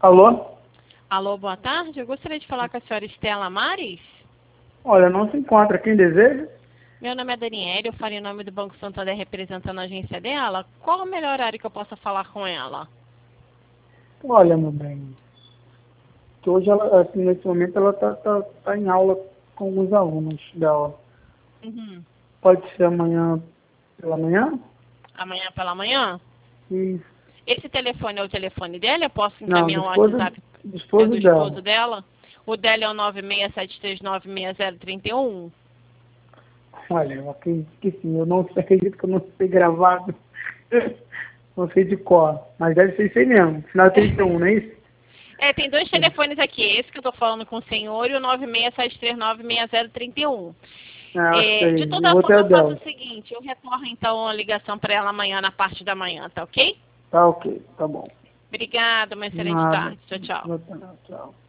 Alô? Alô, boa tarde. Eu gostaria de falar com a senhora Estela Mares. Olha, não se encontra. Quem deseja? Meu nome é Daniela, eu falo em nome do Banco Santander representando a agência dela. Qual o melhor horário que eu possa falar com ela? Olha, meu bem, que hoje, ela, assim, nesse momento, ela tá em aula com alguns alunos dela. Uhum. Pode ser amanhã pela manhã? Amanhã pela manhã? Isso. Esse telefone é o telefone dela? Eu posso Não, encaminhar um WhatsApp? do É do esposo esposo dela. dela? O dela é o 967396031? Olha, eu acredito que sim. Eu não acredito que eu não sei gravado. Não sei de cor. Mas deve ser isso aí mesmo. Final 31, não é isso? É, tem dois telefones aqui. Esse que eu tô falando com o senhor e o 967396031. Acho que é De isso. E o toda outro forma, é eu faço dela. o seguinte, eu retorno então a ligação para ela amanhã na parte da manhã, tá ok? Tá ok, tá bom. Obrigada, uma excelente Nada. tarde. Tchau, tchau. Tchau.